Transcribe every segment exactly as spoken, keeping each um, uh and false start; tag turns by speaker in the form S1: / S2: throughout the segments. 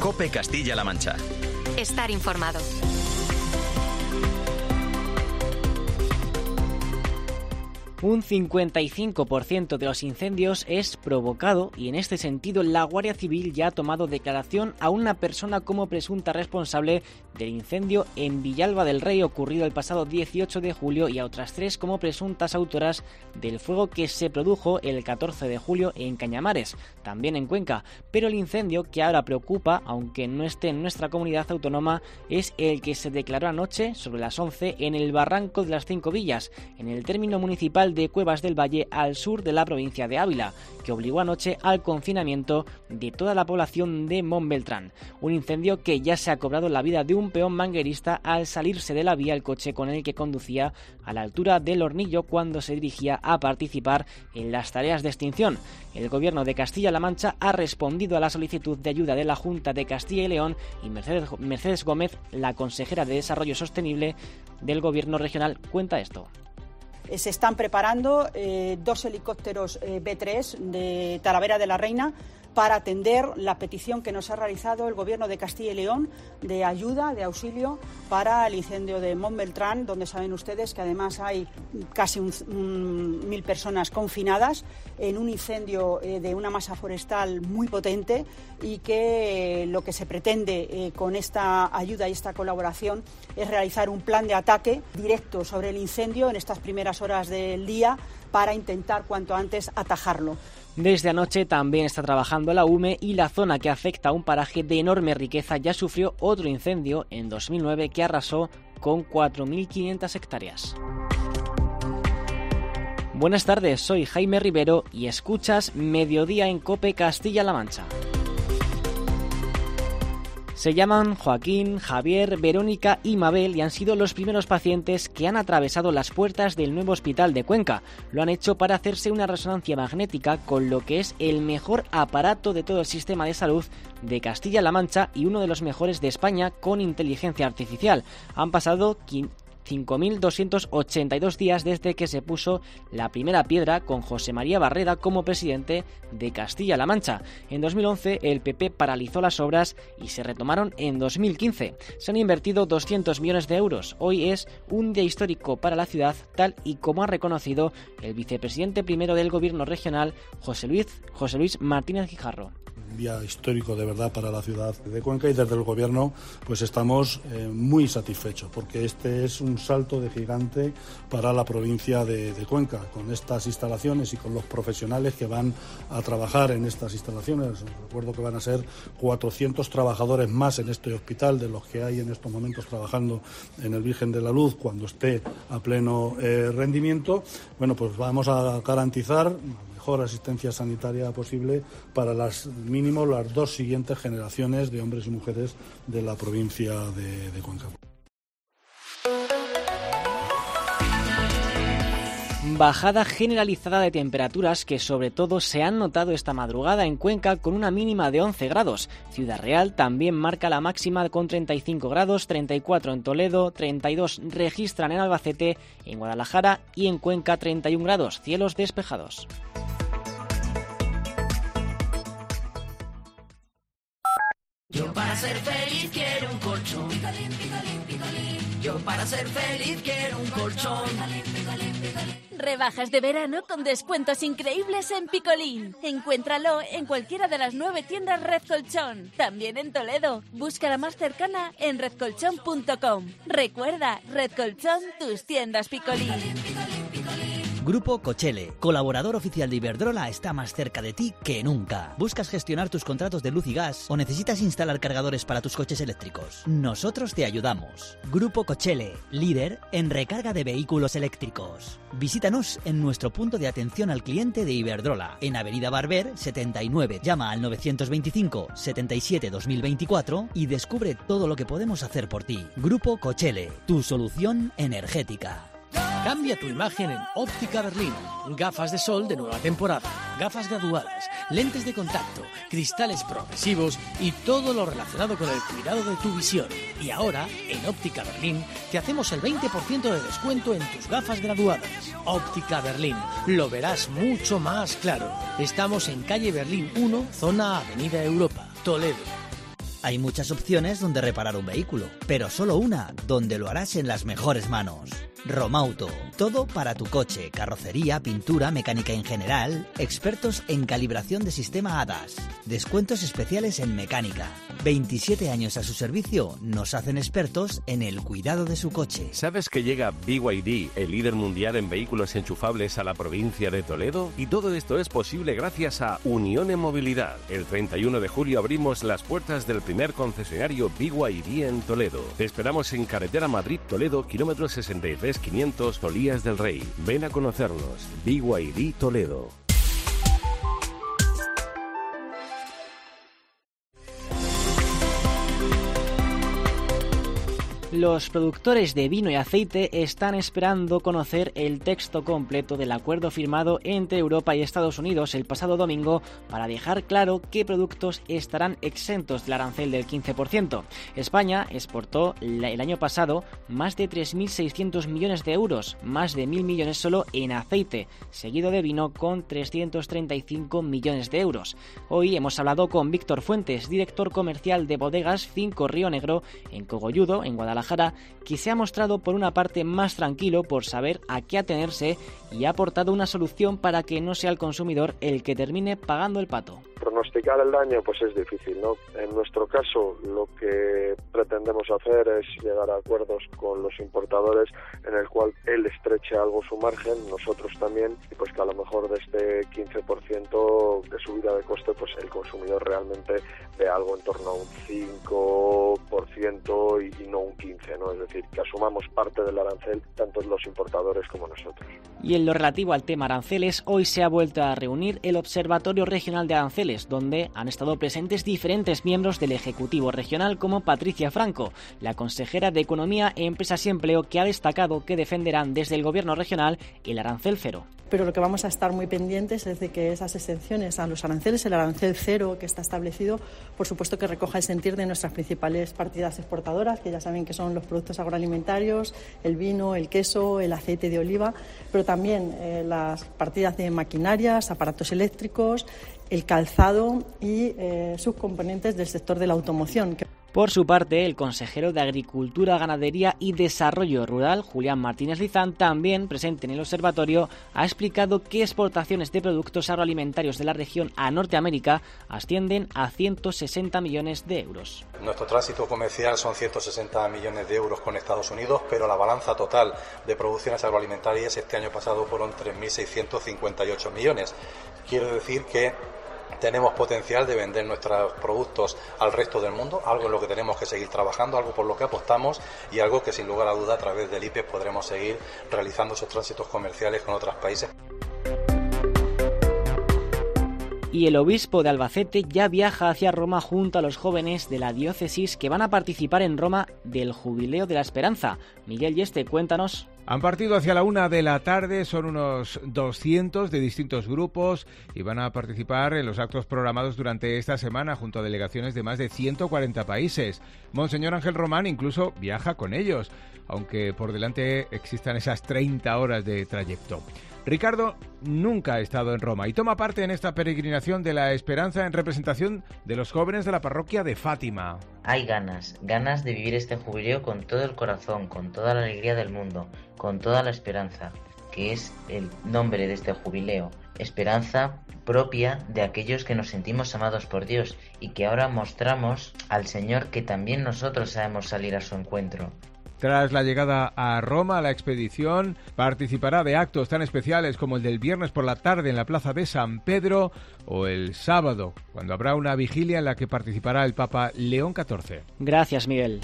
S1: COPE Castilla-La Mancha.
S2: Estar informado.
S3: Un cincuenta y cinco por ciento de los incendios es provocado y en este sentido la Guardia Civil ya ha tomado declaración a una persona como presunta responsable del incendio en Villalba del Rey ocurrido el pasado dieciocho de julio y a otras tres como presuntas autoras del fuego que se produjo el catorce de julio en Cañamares, también en Cuenca. Pero el incendio que ahora preocupa, aunque no esté en nuestra comunidad autónoma, es el que se declaró anoche sobre las once en el Barranco de las Cinco Villas, en el término municipal de Cuevas del Valle al sur de la provincia de Ávila, que obligó anoche al confinamiento de toda la población de Montbeltrán. Un incendio que ya se ha cobrado la vida de un peón manguerista al salirse de la vía el coche con el que conducía a la altura del Hornillo cuando se dirigía a participar en las tareas de extinción. El Gobierno de Castilla-La Mancha ha respondido a la solicitud de ayuda de la Junta de Castilla y León y Mercedes, Mercedes Gómez, la consejera de Desarrollo Sostenible del Gobierno regional, cuenta esto.
S4: Se están preparando eh, dos helicópteros eh, B tres de Talavera de la Reina para atender la petición que nos ha realizado el Gobierno de Castilla y León de ayuda, de auxilio para el incendio de Montbeltrán, donde saben ustedes que además hay casi un, un, mil personas confinadas en un incendio eh, de una masa forestal muy potente y que eh, lo que se pretende eh, con esta ayuda y esta colaboración es realizar un plan de ataque directo sobre el incendio en estas primeras horas del día para intentar cuanto antes atajarlo.
S3: Desde anoche también está trabajando la U M E y la zona que afecta a un paraje de enorme riqueza ya sufrió otro incendio en dos mil nueve que arrasó con cuatro mil quinientas hectáreas. Buenas tardes, soy Jaime Rivero y escuchas Mediodía en COPE Castilla-La Mancha. Se llaman Joaquín, Javier, Verónica y Mabel y han sido los primeros pacientes que han atravesado las puertas del nuevo hospital de Cuenca. Lo han hecho para hacerse una resonancia magnética con lo que es el mejor aparato de todo el sistema de salud de Castilla-La Mancha y uno de los mejores de España con inteligencia artificial. Han pasado cinco mil doscientos ochenta y dos días desde que se puso la primera piedra con José María Barreda como presidente de Castilla-La Mancha. En dos mil once el P P paralizó las obras y se retomaron en dos mil quince. Se han invertido doscientos millones de euros. Hoy es un día histórico para la ciudad, tal y como ha reconocido el vicepresidente primero del Gobierno regional, José Luis, José Luis Martínez Guijarro.
S5: Un día histórico de verdad para la ciudad de Cuenca y desde el Gobierno pues estamos eh, muy satisfechos porque este es un salto de gigante para la provincia de, de Cuenca con estas instalaciones y con los profesionales que van a trabajar en estas instalaciones. Recuerdo que van a ser cuatrocientos trabajadores más en este hospital de los que hay en estos momentos trabajando en el Virgen de la Luz cuando esté a pleno eh, rendimiento. Bueno, pues vamos a garantizar mejor asistencia sanitaria posible para las mínimo las dos siguientes generaciones de hombres y mujeres de la provincia de, de Cuenca.
S3: Bajada generalizada de temperaturas que sobre todo se han notado esta madrugada en Cuenca con una mínima de once grados. Ciudad Real también marca la máxima con treinta y cinco grados, treinta y cuatro en Toledo, treinta y dos registran en Albacete, en Guadalajara y en Cuenca treinta y un grados, cielos despejados.
S6: Yo para ser feliz quiero un colchón. Picolín, picolín, picolín. Yo para ser feliz quiero un colchón. Picolín, picolín, picolín.
S7: Rebajas de verano con descuentos increíbles en Picolín. Encuéntralo en cualquiera de las nueve tiendas Red Colchón. También en Toledo. Busca la más cercana en red colchón punto com. Recuerda, Red Colchón, tus tiendas Picolín. Picolín, picolín, picolín.
S8: Grupo Cochele, colaborador oficial de Iberdrola, está más cerca de ti que nunca. ¿Buscas gestionar tus contratos de luz y gas o necesitas instalar cargadores para tus coches eléctricos? Nosotros te ayudamos. Grupo Cochele, líder en recarga de vehículos eléctricos. Visítanos en nuestro punto de atención al cliente de Iberdrola, en Avenida Barber setenta y nueve. Llama al novecientos veinticinco, setenta y siete, dos mil veinticuatro y descubre todo lo que podemos hacer por ti. Grupo Cochele, tu solución energética.
S9: Cambia tu imagen en Óptica Berlín. Gafas de sol de nueva temporada, gafas graduadas, lentes de contacto, cristales progresivos y todo lo relacionado con el cuidado de tu visión. Y ahora, en Óptica Berlín, te hacemos el veinte por ciento de descuento en tus gafas graduadas. Óptica Berlín, lo verás mucho más claro. Estamos en calle Berlín uno, zona Avenida Europa, Toledo.
S8: Hay muchas opciones donde reparar un vehículo, pero solo una donde lo harás en las mejores manos. Romauto. Todo para tu coche, carrocería, pintura, mecánica en general. Expertos en calibración de sistema A D A S. Descuentos especiales en mecánica. veintisiete años a su servicio nos hacen expertos en el cuidado de su coche.
S1: ¿Sabes que llega B Y D, el líder mundial en vehículos enchufables, a la provincia de Toledo? Y todo esto es posible gracias a Unión en Movilidad. El treinta y uno de julio abrimos las puertas del primer concesionario B Y D en Toledo. Te esperamos en carretera Madrid-Toledo, kilómetro sesenta y tres quinientos, Tolías del Rey. Ven a conocernos. B Y D Toledo.
S3: Los productores de vino y aceite están esperando conocer el texto completo del acuerdo firmado entre Europa y Estados Unidos el pasado domingo para dejar claro qué productos estarán exentos del arancel del quince por ciento. España exportó el año pasado más de tres mil seiscientos millones de euros, más de mil millones solo en aceite, seguido de vino con trescientos treinta y cinco millones de euros. Hoy hemos hablado con Víctor Fuentes, director comercial de Bodegas Cinco Río Negro en Cogolludo, en Guadalajara, que se ha mostrado por una parte más tranquilo por saber a qué atenerse y ha aportado una solución para que no sea el consumidor el que termine pagando el pato.
S2: Pronosticar el daño pues es difícil, ¿no? En nuestro caso lo que pretendemos hacer es llegar a acuerdos con los importadores en el cual él estreche algo su margen, nosotros también, y pues que a lo mejor de este quince por ciento de subida de coste pues el consumidor realmente ve algo en torno a un cinco por ciento y, y no un quince por ciento, ¿no? Es decir, que asumamos parte del arancel tanto los importadores como nosotros.
S3: Y en lo relativo al tema aranceles, hoy se ha vuelto a reunir el Observatorio Regional de Aranceles, donde han estado presentes diferentes miembros del Ejecutivo Regional como Patricia Franco, la consejera de Economía, Empresas y Empleo, que ha destacado que defenderán desde el Gobierno regional el arancel cero.
S10: Pero lo que vamos a estar muy pendientes es de que esas exenciones a los aranceles, el arancel cero que está establecido, por supuesto que recoja el sentir de nuestras principales partidas exportadoras, que ya saben que son los productos agroalimentarios, el vino, el queso, el aceite de oliva, pero también eh, las partidas de maquinarias, aparatos eléctricos, el calzado y eh, sus componentes del sector de la automoción.
S3: Por su parte, el consejero de Agricultura, Ganadería y Desarrollo Rural, Julián Martínez Lizán, también presente en el observatorio, ha explicado que exportaciones de productos agroalimentarios de la región a Norteamérica ascienden a ciento sesenta millones de euros.
S11: Nuestro tránsito comercial son ciento sesenta millones de euros con Estados Unidos, pero la balanza total de producciones agroalimentarias este año pasado fueron tres mil seiscientos cincuenta y ocho millones. Quiero decir que tenemos potencial de vender nuestros productos al resto del mundo, algo en lo que tenemos que seguir trabajando, algo por lo que apostamos y algo que sin lugar a duda a través del I P E podremos seguir realizando esos tránsitos comerciales con otros países.
S3: Y el obispo de Albacete ya viaja hacia Roma junto a los jóvenes de la diócesis que van a participar en Roma del Jubileo de la Esperanza. Miguel Yeste, cuéntanos.
S12: Han partido hacia la una de la tarde, son unos doscientos de distintos grupos y van a participar en los actos programados durante esta semana junto a delegaciones de más de ciento cuarenta países. Monseñor Ángel Román incluso viaja con ellos, aunque por delante existan esas treinta horas de trayecto. Ricardo nunca ha estado en Roma y toma parte en esta peregrinación de la esperanza en representación de los jóvenes de la parroquia de Fátima.
S13: Hay ganas, ganas de vivir este jubileo con todo el corazón, con toda la alegría del mundo, con toda la esperanza, que es el nombre de este jubileo. Esperanza propia de aquellos que nos sentimos amados por Dios y que ahora mostramos al Señor que también nosotros sabemos salir a su encuentro.
S12: Tras la llegada a Roma, la expedición participará de actos tan especiales como el del viernes por la tarde en la plaza de San Pedro o el sábado, cuando habrá una vigilia en la que participará el Papa León catorce.
S3: Gracias, Miguel.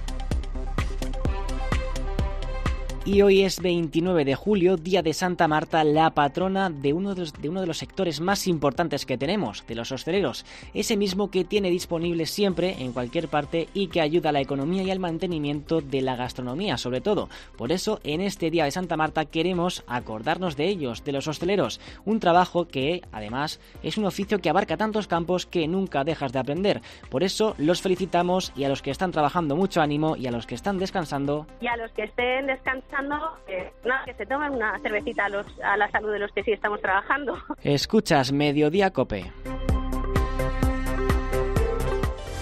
S3: Y hoy es veintinueve de julio, día de Santa Marta, la patrona de uno de, los, de uno de los sectores más importantes que tenemos, de los hosteleros, ese mismo que tiene disponible siempre, en cualquier parte, y que ayuda a la economía y al mantenimiento de la gastronomía, sobre todo. Por eso, en este día de Santa Marta queremos acordarnos de ellos, de los hosteleros, un trabajo que, además, es un oficio que abarca tantos campos que nunca dejas de aprender. Por eso, los felicitamos y a los que están trabajando mucho ánimo y a los que están descansando.
S14: Y a los que estén descansando, Eh, nada, que se tomen una cervecita a, los, a la salud de los que sí estamos trabajando.
S3: Escuchas Mediodía Cope.